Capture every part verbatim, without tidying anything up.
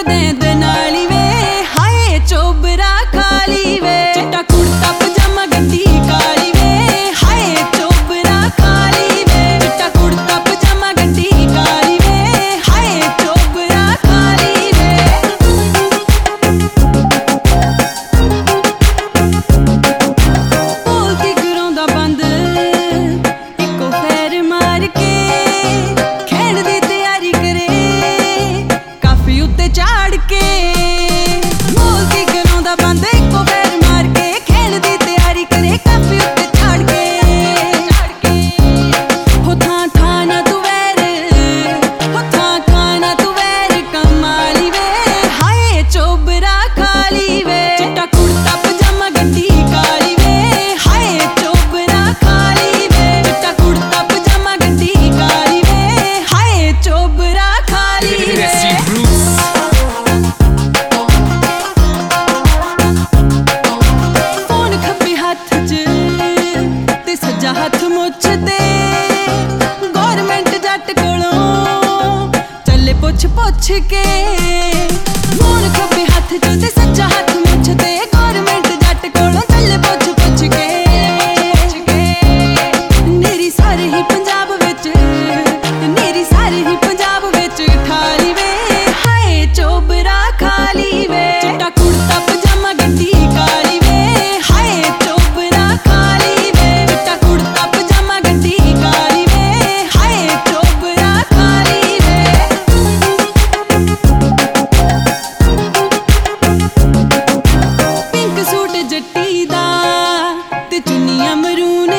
ਦੇ ਨਾਲੀ ਵੇ ਹਾਏ ਚੋਬਰਾ ਖਾਲੀ ਵੇ ਚਿੱਟਾ ਕੁੜਤਾ ਪਜਾਮਾ ਗੱਡੀ ਕਾਲੀ ਵੇ ਹਾਏ ਚੋਬਰਾ ਖਾਲੀ ਵੇ ਚਿੱਟਾ ਕੁੜਤਾ ਪਜਾਮਾ ਗੱਡੀ ਕਾਲੀ ਵੇ ਹਾਏ ਚੋਬਰਾ ਖਾਲੀ ਵੇ ਬੋਲਦੀ ਕਰਾਉਂਦਾ ਬੰਦ ਇੱਕੋ ਫੇਰ ਮਾਰ ਕੇ ਖੇਡ ਦੀ ਤਿਆਰੀ ਕਰੇ ਕਾਫੀ ਉੱਤੇ ਝਾੜ ਕੇ ਬੋਲਦੀ ਕਰਾਉਂਦਾ ਬੰਦ ਇੱਕੋ ਫੇਰ ਮਾਰ ਕੇ ਖੇਡ ਦੀ ਤਿਆਰੀ ਕਰੇ ਕਾਫੀ ਉੱਤੇ ਝਾੜ ਕੇ ਹੋ ਥਾਂ ਥਾਂ ਨਾ ਤੂੰ ਵੈਰ ਹੋ ਥਾਂ ਥਾਂ ਨਾ ਤੂੰ ਵੈਰ ਕਮਾਲੀ ਵੇ ਹਾਏ ਚੋਬਰਾ ਖਾਲੀ ਵੇ ਚਿੱਟਾ ਕੁੜਤਾ ਪਜਾਮਾ ਗੱਡੀ ਕਾਲੀ ਵੇ ਹਾਏ ਚੋਬਰਾ ਖਾਲੀ ਵੇ ਚਿੱਟਾ ਕੁੜਤਾ ਪਜਾਮਾ ਗੱਡੀ ਕਾਲੀ ਵੇ ਹਾਏ ਚੋਬਰਾ ਖਾਲੀ ਵੇ ਫੋਨ ਖੱਬੇ ਹੱਥ 'ਚ ਤੇ ਸੱਜਾ ਹੱਥ ਮੁੱਛ ਤੇ ਗੌਰਮੈਂਟ ਜੱਟ ਕੋਲੋਂ ਚੱਲੇ ਪੁੱਛ ਪੁੱਛ ਕੇ ਫੋਨ ਖੱਬੇ ਹੱਥ 'ਚ ਤੇ ਸੱਜਾ ਹੱਥ ਮੁੱਛ ਤੇ ਗੌਰਮੈਂਟ ਜੱਟ ਕੋਲੋਂ ਚੱਲੇ ਪੁੱਛ ਪੁੱਛ ਕੇ ਨੇਰੀ ਸਾਰੇ ਹੀ ਪੰਜਾਬ ਵਿੱਚ ਨੇਰੀ ਸਾਰੇ ਹੀ ਪੰਜਾਬ ਵਿੱਚ ਖਾਲੀ ਵੇ ਹਾਏ ਚੋਬਰਾ ਖਾਲੀ ਵੇ ਚਿੱਟਾ ਕੁੜਤਾ ਪਜਾਮਾ ਗੱਡੀ ਕਾਲੀ ਵੇ ਹਾਏ ਚੋਬਰਾ ਖਾਲੀ ਵੇ ਚਿੱਟਾ ਕੁੜਤਾ ਪਜਾਮਾ ਗੱਡੀ ਕਾਲੀ ਵੇ ਹਾਏ ਚੋਬਰਾ ਖਾਲੀ ਵੇ ਪਿੰਕ ਸੂਟ ਜੱਟੀ ਦਾ ਤੇ ਚੁੰਨੀਆਂ ਮਰੂਨ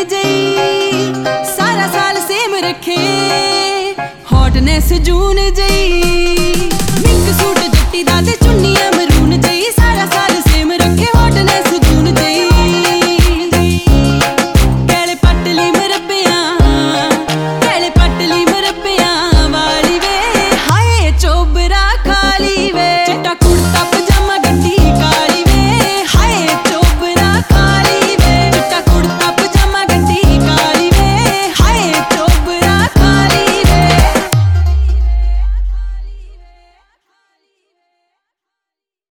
ਜਈ ਸਾਰਾ ਸਾਲ ਸੇਮ ਰੱਖੇ ਹੌਟਨੈਸ ਜੂਨ ਜਈ